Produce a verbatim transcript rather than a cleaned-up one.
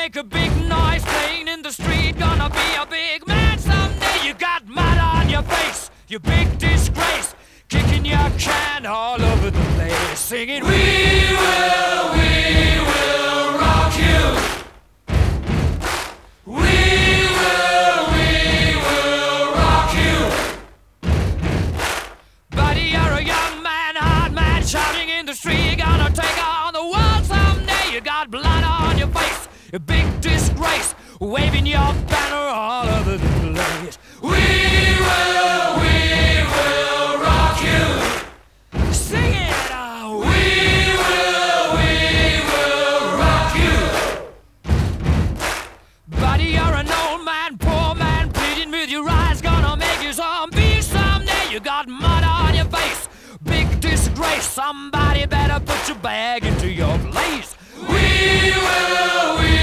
make a big noise playing in the street. Gonna be a big man someday. You got mud on your face, you big disgrace. Kicking your can all over the place, singing, we will, we will rock you. We will, we will rock you. Buddy, you're a young man, hard man, shouting in the street. You're gonna take on the world someday. You got blood on your face, a big disgrace, waving your banner all over the place. We will, we will rock you. Sing it out. We will, we will rock you. Buddy, you're an old man, poor man, pleading with your eyes. Gonna make you zombie someday. You got mud on your face, big disgrace. Somebody better put your bag into your place. We will, we